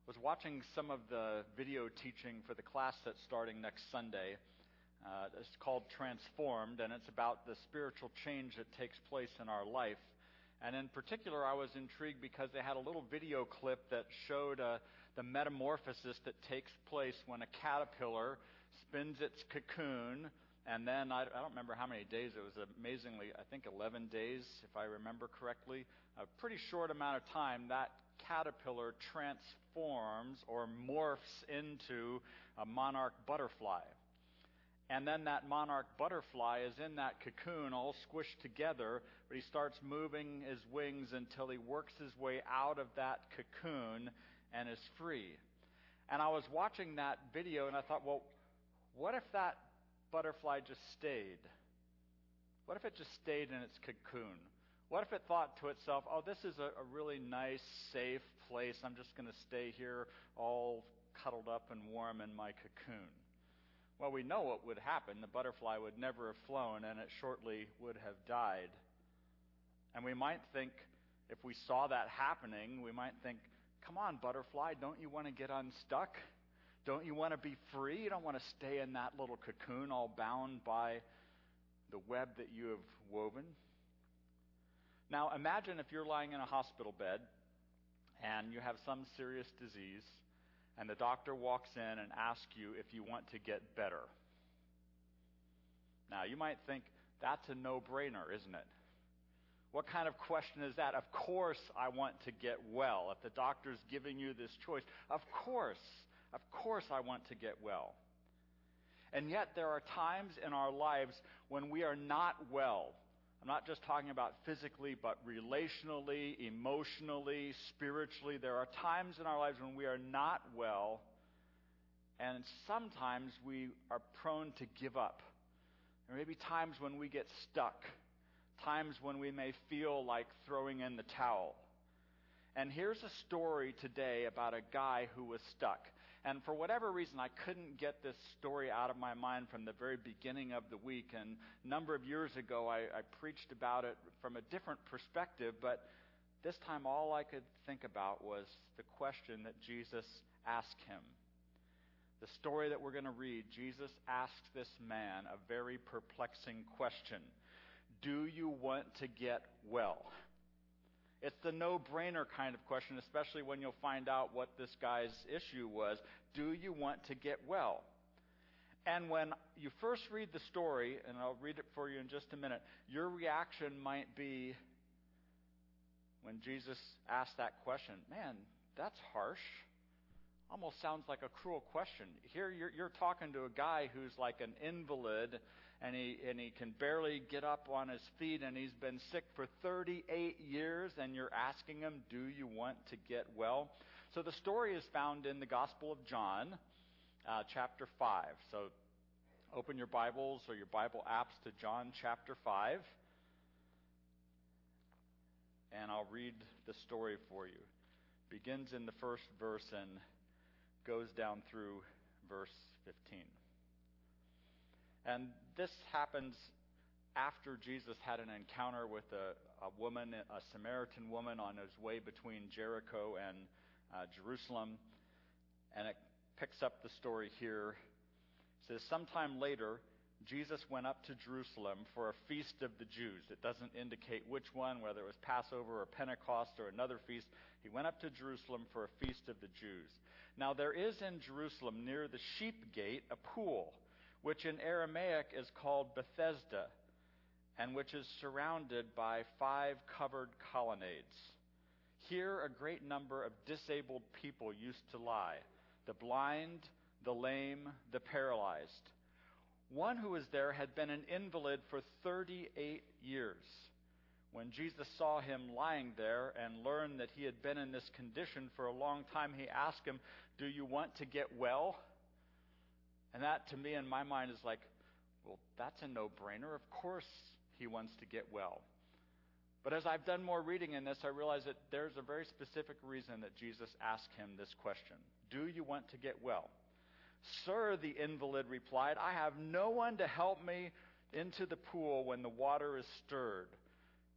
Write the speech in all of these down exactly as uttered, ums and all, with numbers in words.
was watching some of the video teaching for the class that's starting next Sunday. Uh, it's called Transformed, and it's about the spiritual change that takes place in our life. And in particular, I was intrigued because they had a little video clip that showed uh, the metamorphosis that takes place when a caterpillar spins its cocoon. And then, I, I don't remember how many days, it was amazingly, I think eleven days, if I remember correctly. A pretty short amount of time, that caterpillar transforms or morphs into a monarch butterfly. And then that monarch butterfly is in that cocoon all squished together, but he starts moving his wings until he works his way out of that cocoon and is free. And I was watching that video and I thought, well, what if that butterfly just stayed? What if it just stayed in its cocoon? What if it thought to itself, oh, this is a, a really nice, safe place. I'm just going to stay here all cuddled up and warm in my cocoon. Well, we know what would happen. The butterfly would never have flown, and it shortly would have died. And we might think, if we saw that happening, we might think, come on, butterfly, don't you want to get unstuck? Don't you want to be free? You don't want to stay in that little cocoon all bound by the web that you have woven. Now, imagine if you're lying in a hospital bed and you have some serious disease, and the doctor walks in and asks you if you want to get better. Now, you might think, that's a no-brainer, isn't it? What kind of question is that? Of course I want to get well. If the doctor's giving you this choice, of course, of course I want to get well. And yet there are times in our lives when we are not well. I'm not just talking about physically, but relationally, emotionally, spiritually. There are times in our lives when we are not well, and sometimes we are prone to give up. There may be times when we get stuck, times when we may feel like throwing in the towel. And here's a story today about a guy who was stuck. And for whatever reason, I couldn't get this story out of my mind from the very beginning of the week. And a number of years ago, I, I preached about it from a different perspective. But this time, all I could think about was the question that Jesus asked him. The story that we're going to read, Jesus asks this man a very perplexing question. Do you want to get well? It's the no-brainer kind of question, especially when you'll find out what this guy's issue was. Do you want to get well? And when you first read the story, and I'll read it for you in just a minute, your reaction might be, when Jesus asked that question, man, that's harsh. Almost sounds like a cruel question. Here you're, you're talking to a guy who's like an invalid, and he and he can barely get up on his feet, and he's been sick for thirty-eight years, and you're asking him, do you want to get well? So the story is found in the Gospel of John, uh, chapter five. So open your Bibles or your Bible apps to John chapter five, and I'll read the story for you. Begins in the first verse and goes down through verse fifteen. And this happens after Jesus had an encounter with a, a woman, a Samaritan woman, on his way between Jericho and uh, Jerusalem. And it picks up the story here. It says, sometime later, Jesus went up to Jerusalem for a feast of the Jews. It doesn't indicate which one, whether it was Passover or Pentecost or another feast. He went up to Jerusalem for a feast of the Jews. Now there is in Jerusalem near the sheep gate a pool, which in Aramaic is called Bethesda, and which is surrounded by five covered colonnades. Here a great number of disabled people used to lie, the blind, the lame, the paralyzed. One who was there had been an invalid for thirty-eight years. When Jesus saw him lying there and learned that he had been in this condition for a long time, he asked him, do you want to get well? And that, to me, in my mind, is like, well, that's a no-brainer. Of course he wants to get well. But as I've done more reading in this, I realize that there's a very specific reason that Jesus asked him this question. Do you want to get well? Sir, the invalid replied, I have no one to help me into the pool when the water is stirred.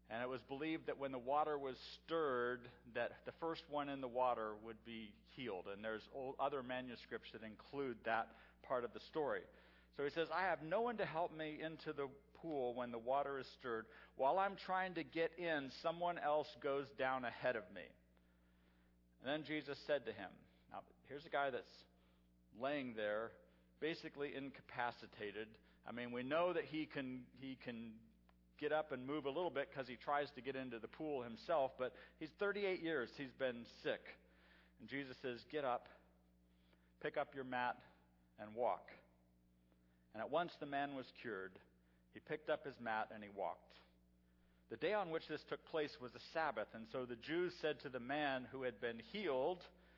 And it was believed that when the water was stirred, that the first one in the water would be healed. And there's other manuscripts that include that part of the story. So he says, I have no one to help me into the pool when the water is stirred. While I'm trying to get in, someone else goes down ahead of me. And then Jesus said to him, now here's a guy that's laying there, basically incapacitated. I mean, we know that he can he can get up and move a little bit because he tries to get into the pool himself, but he's thirty-eight years he's been sick. And Jesus says, get up, pick up your mat, and walk. And at once the man was cured. He picked up his mat and he walked. The day on which this took place was a Sabbath, and so the Jews said to the man who had been healed,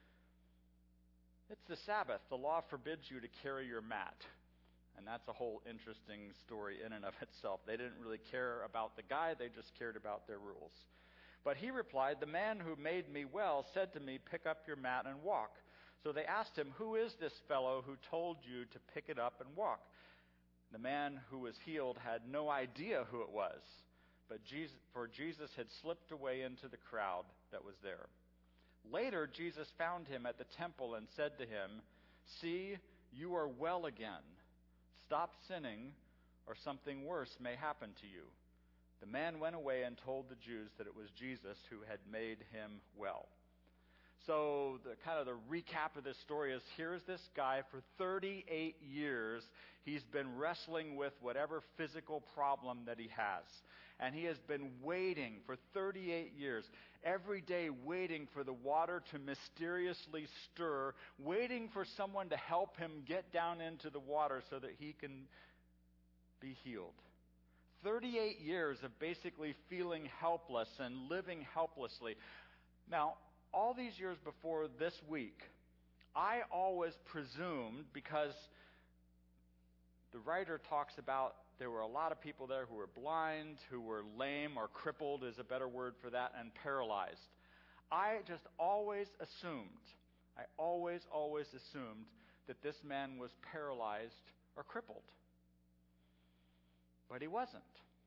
it's the Sabbath. The law forbids you to carry your mat. And that's a whole interesting story in and of itself. They didn't really care about the guy. They just cared about their rules. But he replied, the man who made me well said to me, pick up your mat and walk. So they asked him, who is this fellow who told you to pick it up and walk? The man who was healed had no idea who it was, but Jesus, for Jesus had slipped away into the crowd that was there. Later, Jesus found him at the temple and said to him, see, you are well again. Stop sinning, or something worse may happen to you. The man went away and told the Jews that it was Jesus who had made him well. So the kind of the recap of this story is, here's this guy for thirty-eight years. He's been wrestling with whatever physical problem that he has. And he has been waiting for thirty-eight years, every day waiting for the water to mysteriously stir, waiting for someone to help him get down into the water so that he can be healed. thirty-eight years of basically feeling helpless and living helplessly. Now, all these years before this week, I always presumed, because the writer talks about there were a lot of people there who were blind, who were lame, or crippled is a better word for that, and paralyzed. I just always assumed, I always, always assumed that this man was paralyzed or crippled. But he wasn't.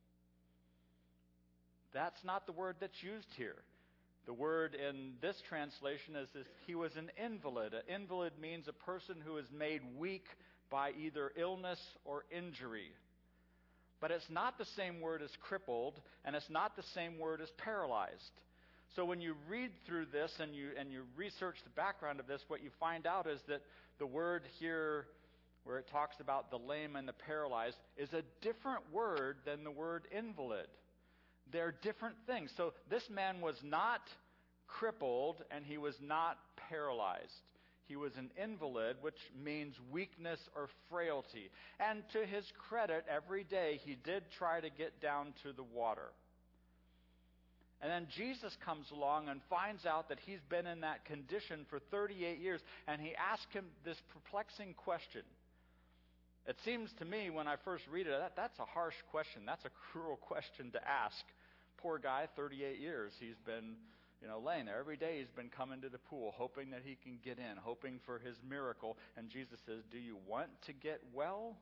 That's not the word that's used here. The word in this translation is this, he was an invalid. An invalid means a person who is made weak by either illness or injury. But it's not the same word as crippled, and it's not the same word as paralyzed. So when you read through this and you and you research the background of this, what you find out is that the word here, where it talks about the lame and the paralyzed, is a different word than the word invalid. They're different things. So this man was not crippled and he was not paralyzed. He was an invalid, which means weakness or frailty. And to his credit, every day he did try to get down to the water. And then Jesus comes along and finds out that he's been in that condition for thirty-eight years, and he asks him this perplexing question. It seems to me, when I first read it, that that's a harsh question. That's a cruel question to ask. Poor guy, thirty-eight years, he's been, you know, laying there. Every day he's been coming to the pool, hoping that he can get in, hoping for his miracle. And Jesus says, do you want to get well?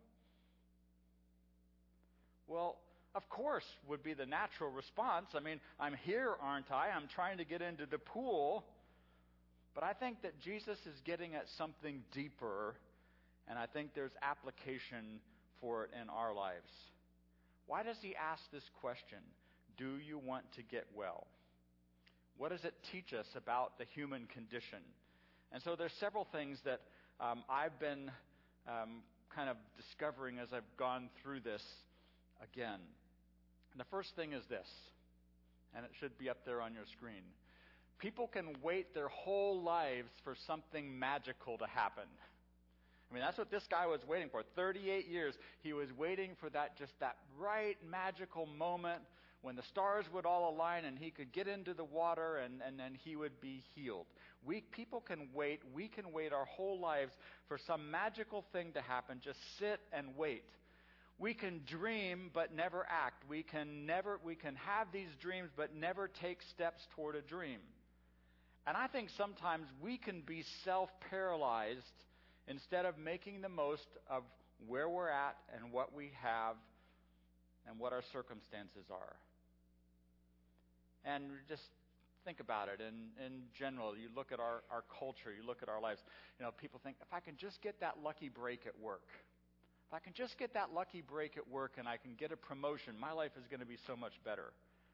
Well, of course, would be the natural response. I mean, I'm here, aren't I? I'm trying to get into the pool. But I think that Jesus is getting at something deeper, and I think there's application for it in our lives. Why does he ask this question? Do you want to get well? What does it teach us about the human condition? And so there's several things that um, I've been um, kind of discovering as I've gone through this again. And the first thing is this, and it should be up there on your screen. People can wait their whole lives for something magical to happen. I mean, that's what this guy was waiting for. thirty-eight years, he was waiting for that, just that right magical moment when the stars would all align and he could get into the water and, and then he would be healed. We people can wait. We can wait our whole lives for some magical thing to happen. Just sit and wait. We can dream but never act. We can never we can have these dreams but never take steps toward a dream. And I think sometimes we can be self-paralyzed instead of making the most of where we're at and what we have and what our circumstances are. And just think about it in, in general. You look at our, our culture, you look at our lives. You know, people think, if I can just get that lucky break at work, if I can just get that lucky break at work and I can get a promotion, my life is going to be so much better.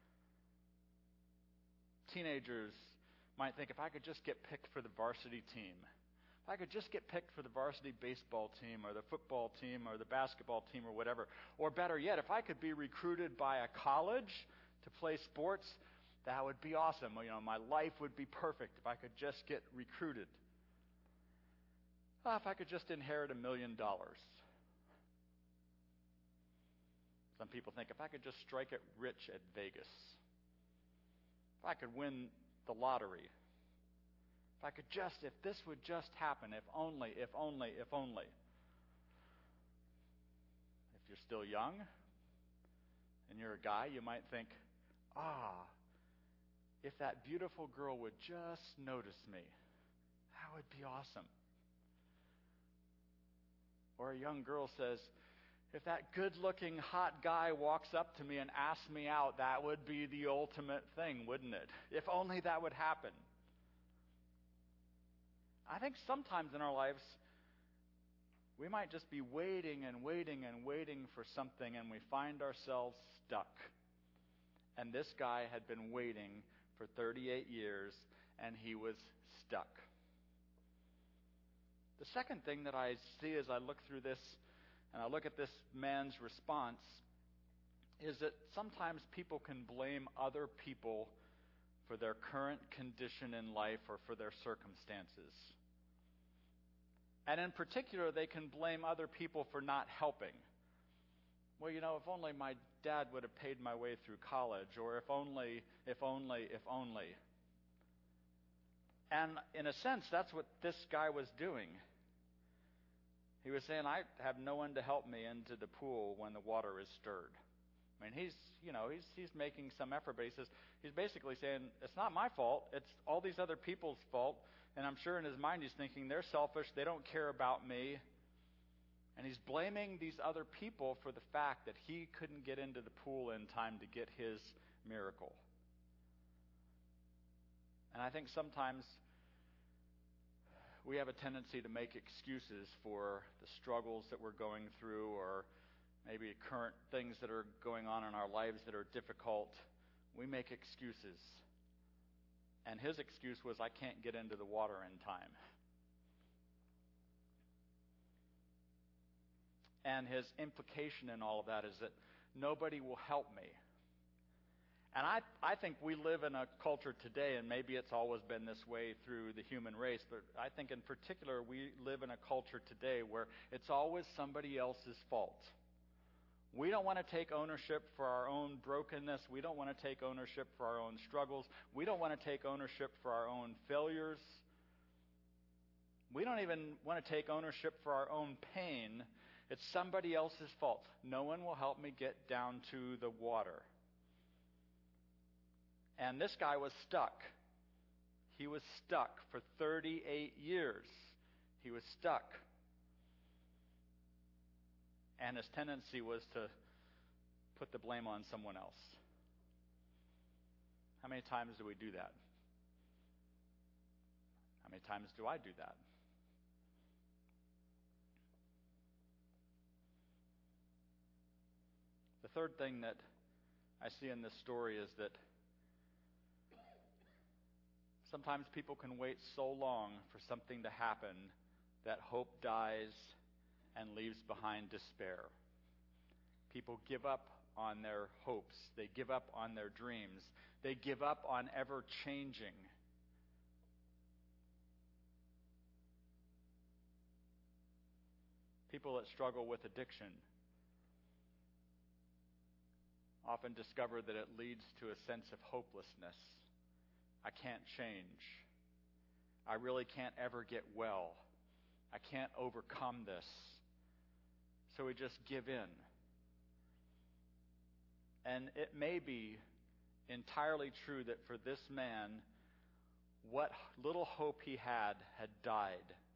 Teenagers might think, if I could just get picked for the varsity team, if I could just get picked for the varsity baseball team or the football team or the basketball team or whatever. Or better yet, if I could be recruited by a college to play sports, that would be awesome. You know, my life would be perfect if I could just get recruited. Oh, if I could just inherit a million dollars. Some people think, if I could just strike it rich at Vegas, if I could win the lottery, if I could just, if this would just happen, if only, if only, if only. If you're still young and you're a guy, you might think, ah, if that beautiful girl would just notice me, that would be awesome. Or a young girl says, if that good-looking hot guy walks up to me and asks me out, that would be the ultimate thing, wouldn't it? If only that would happen. I think sometimes in our lives, we might just be waiting and waiting and waiting for something, and we find ourselves stuck. And this guy had been waiting for thirty-eight years, and he was stuck. The second thing that I see as I look through this, and I look at this man's response, is that sometimes people can blame other people for their current condition in life or for their circumstances. And in particular, they can blame other people for not helping. Well, you know, if only my dad would have paid my way through college, or if only, if only, if only. And in a sense, that's what this guy was doing. He was saying, I have no one to help me into the pool when the water is stirred. I mean, he's, you know, he's he's making some effort, but he says, he's basically saying, it's not my fault, it's all these other people's fault. And I'm sure in his mind he's thinking, they're selfish, they don't care about me. And he's blaming these other people for the fact that he couldn't get into the pool in time to get his miracle. And I think sometimes we have a tendency to make excuses for the struggles that we're going through, or maybe current things that are going on in our lives that are difficult. We make excuses. And his excuse was, I can't get into the water in time. And his implication in all of that is that nobody will help me. And I, I think we live in a culture today, and maybe it's always been this way through the human race, but I think in particular we live in a culture today where it's always somebody else's fault. We don't want to take ownership for our own brokenness. We don't want to take ownership for our own struggles. We don't want to take ownership for our own failures. We don't even want to take ownership for our own pain. It's somebody else's fault. No one will help me get down to the water. And this guy was stuck. He was stuck for thirty-eight years. He was stuck. And his tendency was to put the blame on someone else. How many times do we do that? How many times do I do that? The third thing that I see in this story is that sometimes people can wait so long for something to happen that hope dies and leaves behind despair. People give up on their hopes. They give up on their dreams. They give up on ever changing. People that struggle with addiction often discover that it leads to a sense of hopelessness. I can't change. I really can't ever get well. I can't overcome this. So we just give in. And it may be entirely true that for this man, what little hope he had had died.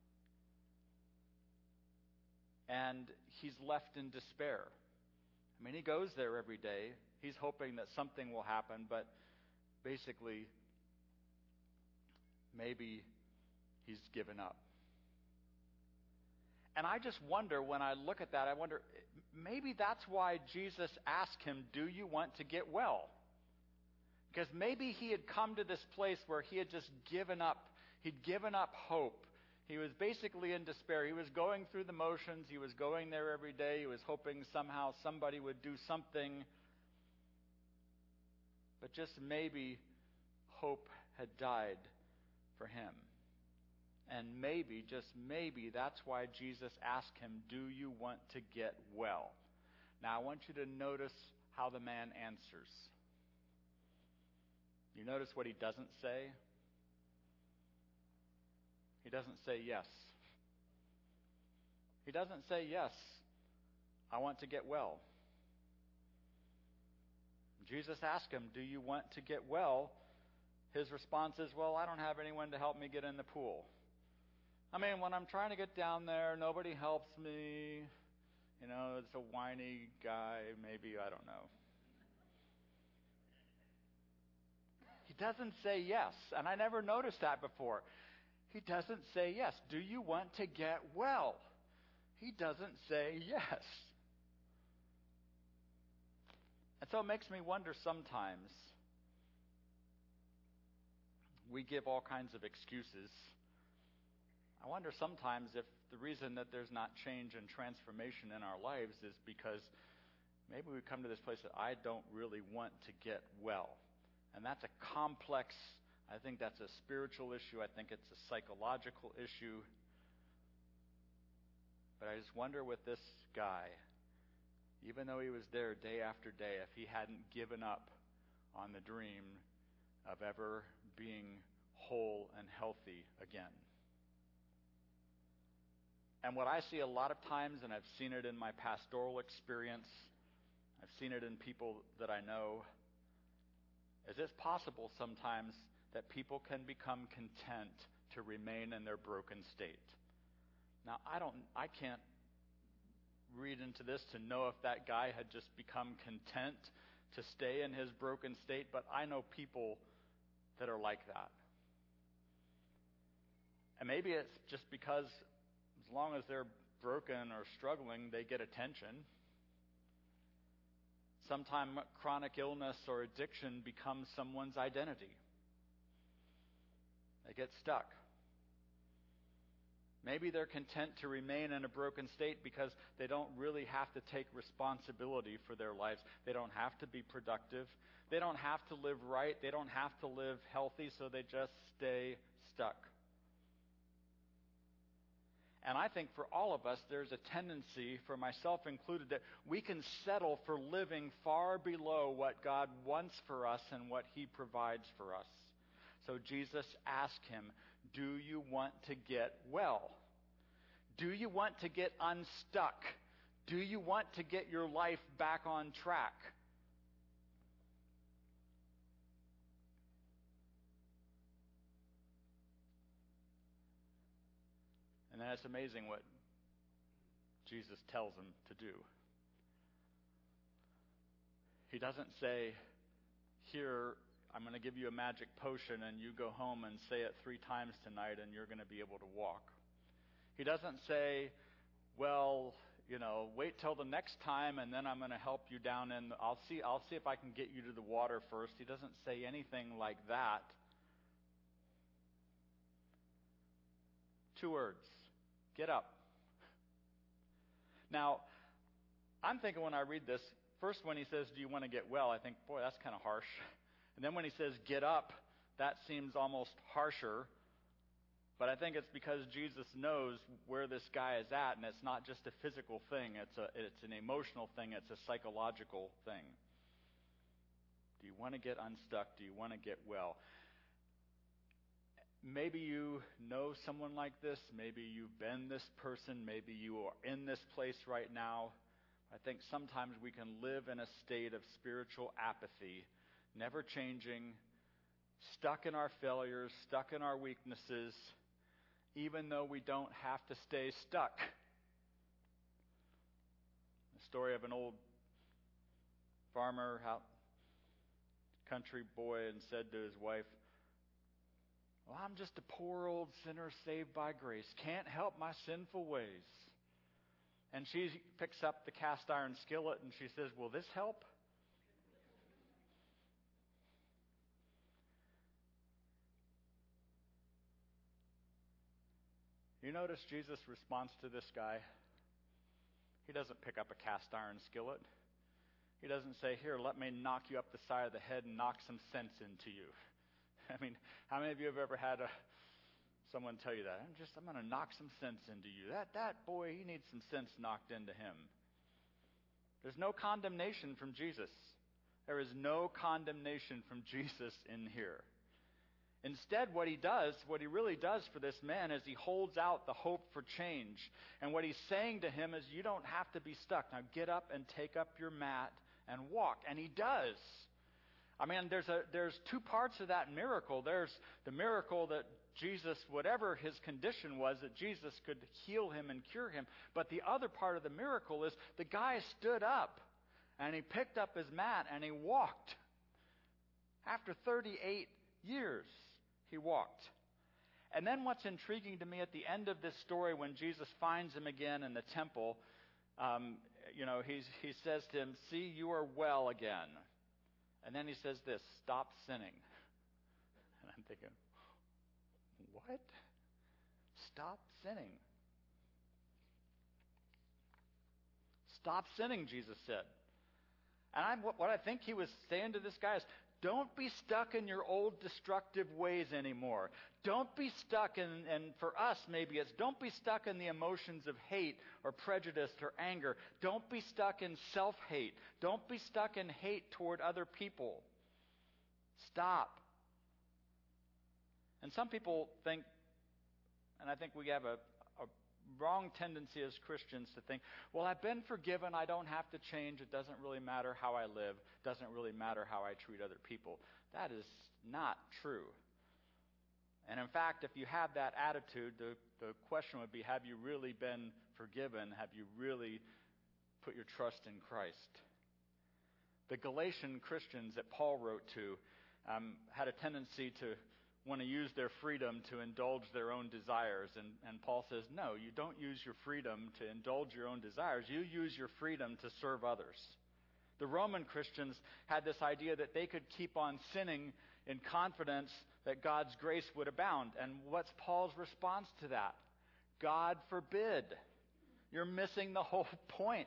And he's left in despair. I mean, he goes there every day. He's hoping that something will happen, but basically, maybe he's given up. And I just wonder, when I look at that, I wonder, maybe that's why Jesus asked him, do you want to get well? Because maybe he had come to this place where he had just given up. He'd given up hope. He was basically in despair. He was going through the motions. He was going there every day. He was hoping somehow somebody would do something. But just maybe hope had died for him. And maybe, just maybe, that's why Jesus asked him, do you want to get well? Now, I want you to notice how the man answers. You notice what he doesn't say? He doesn't say yes. He doesn't say, yes, I want to get well. Jesus asked him, do you want to get well? His response is, well, I don't have anyone to help me get in the pool. I mean, when I'm trying to get down there, nobody helps me. You know, it's a whiny guy, maybe, I don't know. He doesn't say yes, and I never noticed that before. He doesn't say yes. Do you want to get well? He doesn't say yes. And so it makes me wonder sometimes. We give all kinds of excuses. I wonder sometimes if the reason that there's not change and transformation in our lives is because maybe we come to this place that I don't really want to get well. And that's a complex, I think that's a spiritual issue. I think it's a psychological issue. But I just wonder with this guy, even though he was there day after day, if he hadn't given up on the dream of ever being whole and healthy again. And what I see a lot of times, and I've seen it in my pastoral experience, I've seen it in people that I know, is it's possible sometimes that people can become content to remain in their broken state. Now, I don't, I can't read into this to know if that guy had just become content to stay in his broken state, but I know people that are like that. And maybe it's just because as long as they're broken or struggling, they get attention. Sometimes chronic illness or addiction becomes someone's identity. They get stuck. Maybe they're content to remain in a broken state because they don't really have to take responsibility for their lives. They don't have to be productive. They don't have to live right. They don't have to live healthy, so they just stay stuck. And I think for all of us, there's a tendency, for myself included, that we can settle for living far below what God wants for us and what He provides for us. So Jesus asked him, do you want to get well? Do you want to get unstuck? Do you want to get your life back on track? And then it's amazing what Jesus tells him to do. He doesn't say, here, I'm going to give you a magic potion and you go home and say it three times tonight and you're going to be able to walk. He doesn't say, well, you know, wait till the next time and then I'm going to help you down in, the, I'll see, I'll see if I can get you to the water first. He doesn't say anything like that. Two words. Get up. Now, I'm thinking when I read this, first when he says, do you want to get well, I think, boy, that's kind of harsh. And then when he says, get up, that seems almost harsher. But I think it's because Jesus knows where this guy is at, and it's not just a physical thing. It's a, it's an emotional thing. It's a psychological thing. Do you want to get unstuck? Do you want to get well? Maybe you know someone like this. Maybe you've been this person. Maybe you are in this place right now. I think sometimes we can live in a state of spiritual apathy, never changing, stuck in our failures, stuck in our weaknesses, even though we don't have to stay stuck. The story of an old farmer out country boy and said to his wife, "Well, I'm just a poor old sinner saved by grace. Can't help my sinful ways." And she picks up the cast iron skillet and she says, "Will this help?" You notice Jesus' response to this guy? He doesn't pick up a cast iron skillet. He doesn't say, "Here, let me knock you up the side of the head and knock some sense into you." I mean, how many of you have ever had a, someone tell you that? I'm just, I'm going to knock some sense into you. That, that boy, he needs some sense knocked into him. There's no condemnation from Jesus. There is no condemnation from Jesus in here. Instead, what he does, what he really does for this man is he holds out the hope for change. And what he's saying to him is, you don't have to be stuck. Now get up and take up your mat and walk. And he does. I mean, there's a there's two parts of that miracle. There's the miracle that Jesus, whatever his condition was, that Jesus could heal him and cure him. But the other part of the miracle is the guy stood up and he picked up his mat and he walked. After thirty-eight years, he walked. And then what's intriguing to me at the end of this story, when Jesus finds him again in the temple, um, you know, he's, he says to him, "See, you are well again." And then he says this, "Stop sinning." And I'm thinking, what? Stop sinning. Stop sinning, Jesus said. And I'm, what I think he was saying to this guy is, don't be stuck in your old destructive ways anymore. Don't be stuck in, and for us maybe it's, don't be stuck in the emotions of hate or prejudice or anger. Don't be stuck in self-hate. Don't be stuck in hate toward other people. Stop. And some people think, and I think we have a, a wrong tendency as Christians to think, well, I've been forgiven, I don't have to change, it doesn't really matter how I live, it doesn't really matter how I treat other people. That is not true. And in fact, if you have that attitude, the, the question would be, have you really been forgiven? Have you really put your trust in Christ? The Galatian Christians that Paul wrote to um, had a tendency to want to use their freedom to indulge their own desires. And, and Paul says, no, you don't use your freedom to indulge your own desires. You use your freedom to serve others. The Roman Christians had this idea that they could keep on sinning in confidence that God's grace would abound. And what's Paul's response to that? God forbid. You're missing the whole point.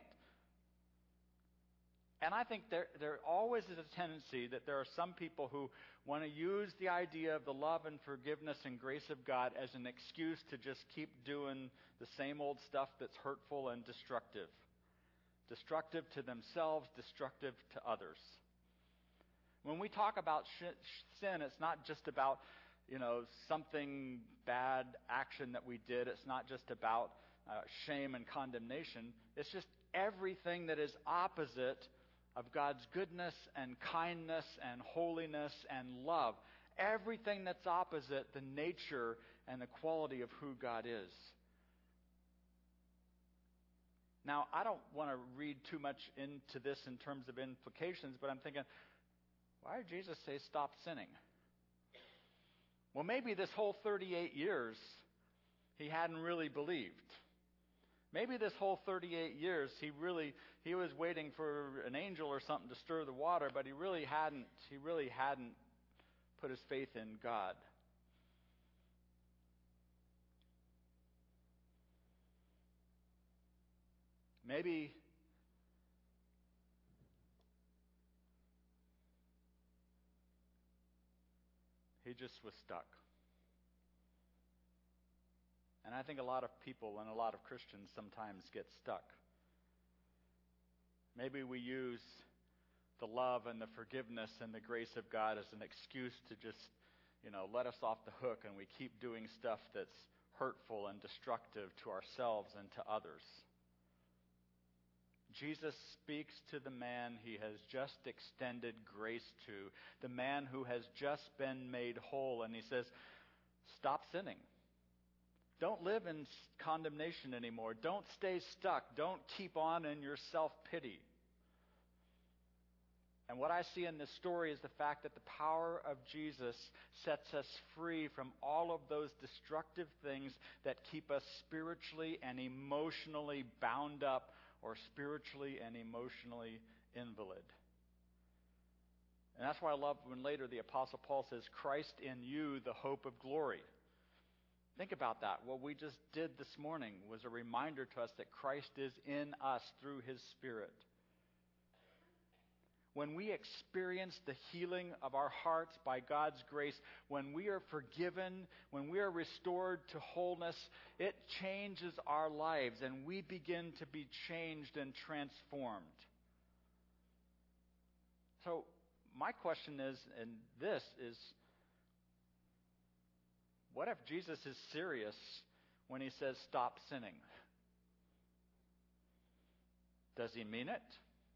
And I think there, there always is a tendency that there are some people who want to use the idea of the love and forgiveness and grace of God as an excuse to just keep doing the same old stuff that's hurtful and destructive. Destructive to themselves, destructive to others. When we talk about sh- sin, it's not just about, you know, something bad action that we did. It's not just about uh, shame and condemnation. It's just everything that is opposite of God's goodness and kindness and holiness and love. Everything that's opposite the nature and the quality of who God is. Now, I don't want to read too much into this in terms of implications, but I'm thinking, why did Jesus say stop sinning? Well, maybe this whole thirty-eight years he hadn't really believed. Maybe this whole thirty-eight years he really he was waiting for an angel or something to stir the water, but he really hadn't he really hadn't put his faith in God. Maybe he just was stuck. And I think a lot of people and a lot of Christians sometimes get stuck. Maybe we use the love and the forgiveness and the grace of God as an excuse to just, you know, let us off the hook, and we keep doing stuff that's hurtful and destructive to ourselves and to others. Jesus speaks to the man he has just extended grace to, the man who has just been made whole, and he says, stop sinning. Don't live in condemnation anymore. Don't stay stuck. Don't keep on in your self-pity. And what I see in this story is the fact that the power of Jesus sets us free from all of those destructive things that keep us spiritually and emotionally bound up, or spiritually and emotionally invalid. And that's why I love when later the Apostle Paul says, Christ in you, the hope of glory. Think about that. What we just did this morning was a reminder to us that Christ is in us through His Spirit. When we experience the healing of our hearts by God's grace, when we are forgiven, when we are restored to wholeness, it changes our lives and we begin to be changed and transformed. So my question is, and this is, what if Jesus is serious when He says stop sinning? Does He mean it?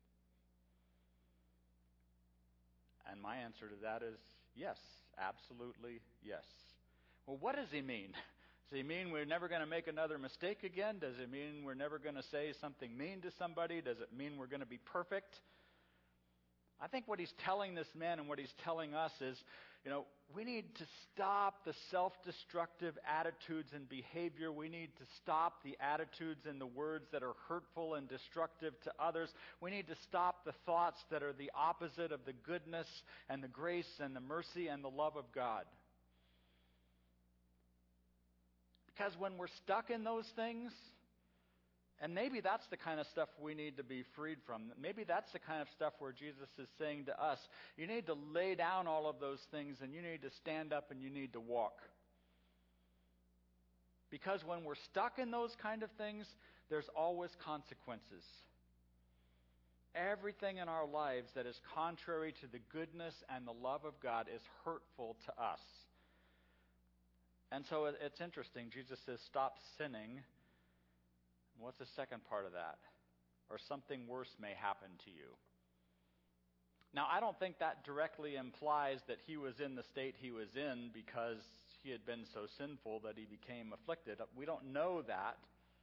And my answer to that is yes, absolutely yes. Well, what does He mean? Does He mean we're never going to make another mistake again? Does it mean we're never going to say something mean to somebody? Does it mean we're going to be perfect? I think what He's telling this man and what He's telling us is, you know, we need to stop the self-destructive attitudes and behavior. We need to stop the attitudes and the words that are hurtful and destructive to others. We need to stop the thoughts that are the opposite of the goodness and the grace and the mercy and the love of God. Because when we're stuck in those things, and maybe that's the kind of stuff we need to be freed from. Maybe that's the kind of stuff where Jesus is saying to us, you need to lay down all of those things and you need to stand up and you need to walk. Because when we're stuck in those kind of things, there's always consequences. Everything in our lives that is contrary to the goodness and the love of God is hurtful to us. And so it's interesting. Jesus says, stop sinning. What's the second part of that? Or something worse may happen to you. Now, I don't think that directly implies that he was in the state he was in because he had been so sinful that he became afflicted. We don't know that.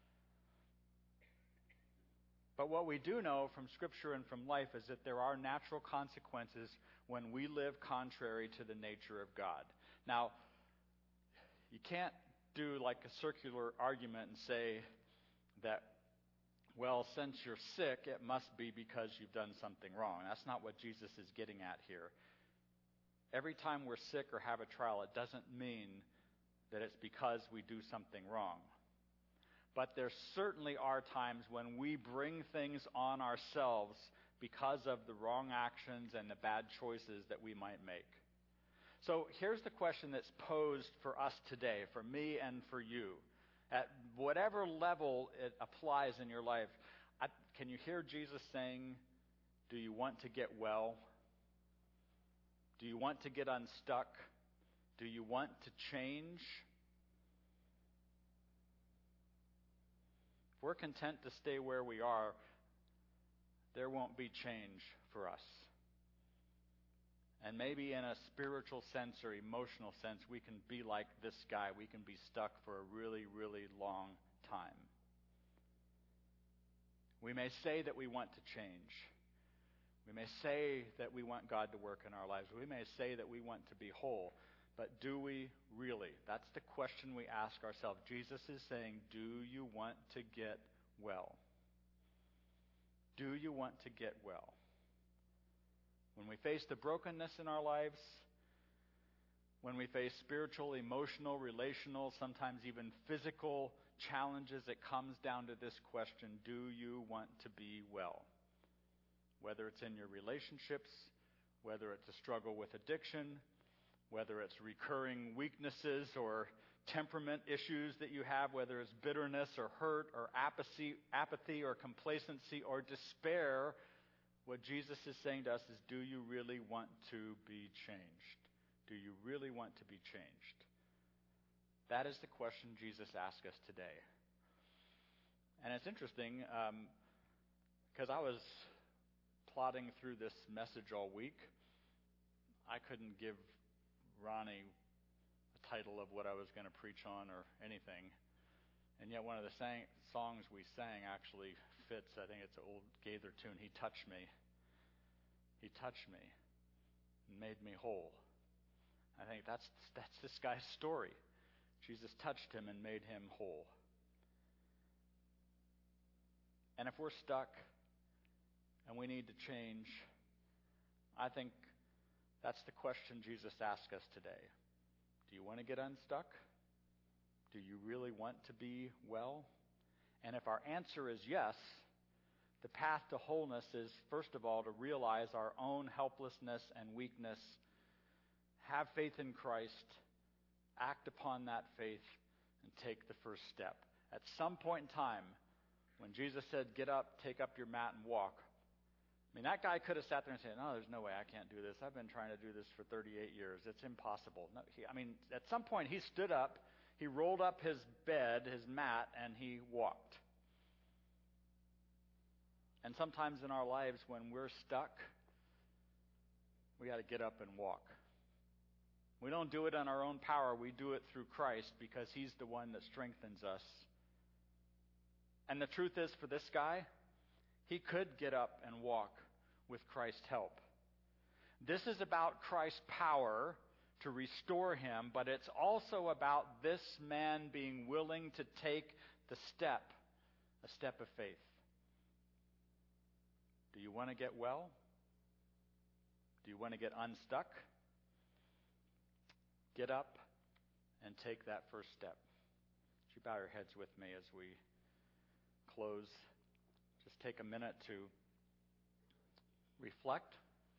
But what we do know from Scripture and from life is that there are natural consequences when we live contrary to the nature of God. Now, you can't do like a circular argument and say that, well, since you're sick, it must be because you've done something wrong. That's not what Jesus is getting at here. Every time we're sick or have a trial, it doesn't mean that it's because we do something wrong. But there certainly are times when we bring things on ourselves because of the wrong actions and the bad choices that we might make. So here's the question that's posed for us today, for me and for you. At whatever level it applies in your life, I, can you hear Jesus saying, do you want to get well? Do you want to get unstuck? Do you want to change? If we're content to stay where we are, there won't be change for us. And maybe in a spiritual sense or emotional sense, we can be like this guy. We can be stuck for a really, really long time. We may say that we want to change. We may say that we want God to work in our lives. We may say that we want to be whole. But do we really? That's the question we ask ourselves. Jesus is saying, do you want to get well? Do you want to get well? When we face the brokenness in our lives, when we face spiritual, emotional, relational, sometimes even physical challenges, it comes down to this question, do you want to be well? Whether it's in your relationships, whether it's a struggle with addiction, whether it's recurring weaknesses or temperament issues that you have, whether it's bitterness or hurt or apathy, apathy or complacency or despair, what Jesus is saying to us is, do you really want to be changed? Do you really want to be changed? That is the question Jesus asked us today. And it's interesting, because um, I was plodding through this message all week. I couldn't give Ronnie a title of what I was going to preach on or anything. And yet one of the sang- songs we sang actually fits. I think it's an old Gaither tune, He Touched Me. He touched me and made me whole. I think that's that's this guy's story. Jesus touched him and made him whole. And if we're stuck and we need to change, I think that's the question Jesus asks us today. Do you want to get unstuck? Do you really want to be well? And if our answer is yes, the path to wholeness is, first of all, to realize our own helplessness and weakness, have faith in Christ, act upon that faith, and take the first step. At some point in time, when Jesus said, get up, take up your mat, and walk, I mean, that guy could have sat there and said, no, there's no way I can't do this. I've been trying to do this for thirty-eight years. It's impossible. No, he, I mean, at some point, he stood up, he rolled up his bed, his mat, and he walked. And sometimes in our lives, when we're stuck, we got to get up and walk. We don't do it on our own power. We do it through Christ because he's the one that strengthens us. And the truth is, for this guy, he could get up and walk with Christ's help. This is about Christ's power to restore him, but it's also about this man being willing to take the step, a step of faith. Do you want to get well? Do you want to get unstuck? Get up and take that first step. Would you bow your heads with me as we close? Just take a minute to reflect.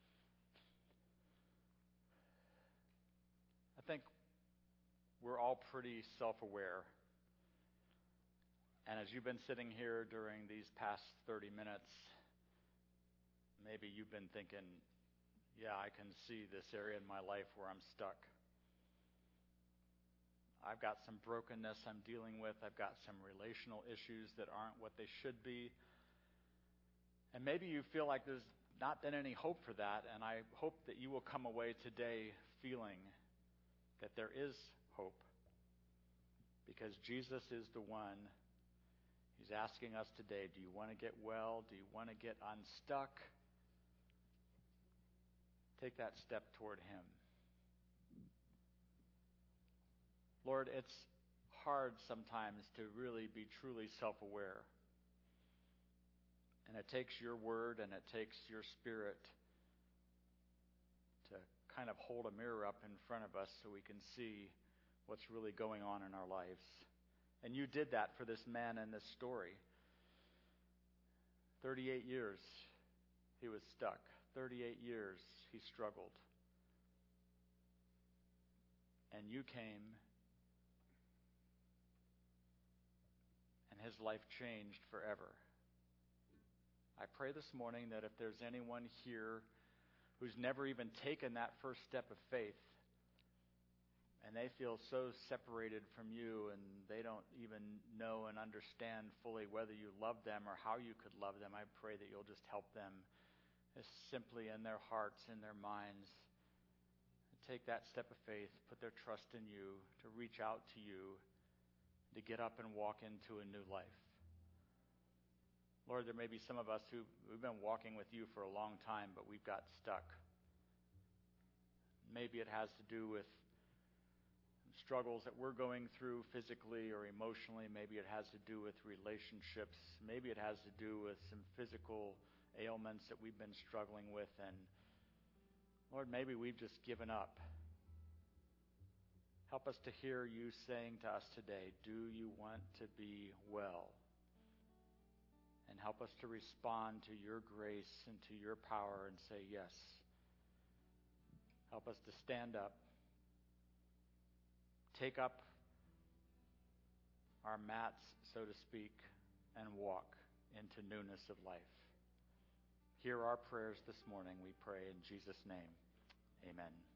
I think we're all pretty self-aware. And as you've been sitting here during these past thirty minutes, maybe you've been thinking, yeah, I can see this area in my life where I'm stuck. I've got some brokenness I'm dealing with. I've got some relational issues that aren't what they should be. And maybe you feel like there's not been any hope for that, and I hope that you will come away today feeling that there is hope, because Jesus is the one. He's asking us today, do you want to get well? Do you want to get unstuck? Take that step toward him. Lord, it's hard sometimes to really be truly self-aware. And it takes your word and it takes your spirit to kind of hold a mirror up in front of us so we can see what's really going on in our lives. And you did that for this man in this story. thirty-eight years he was stuck. thirty-eight years he struggled. And you came, and his life changed forever. I pray this morning that if there's anyone here who's never even taken that first step of faith, and they feel so separated from you, and they don't even know and understand fully whether you love them or how you could love them, I pray that you'll just help them as simply in their hearts, in their minds, take that step of faith, put their trust in you, to reach out to you, to get up and walk into a new life. Lord, there may be some of us who we've been walking with you for a long time, but we've got stuck. Maybe it has to do with struggles that we're going through physically or emotionally. Maybe it has to do with relationships. Maybe it has to do with some physical ailments that we've been struggling with. And Lord, maybe we've just given up. Help us to hear you saying to us today, do you want to be well? And help us to respond to your grace and to your power and say yes. Help us to stand up, take up our mats, so to speak, and walk into newness of life. Hear our prayers this morning, we pray in Jesus' name. Amen.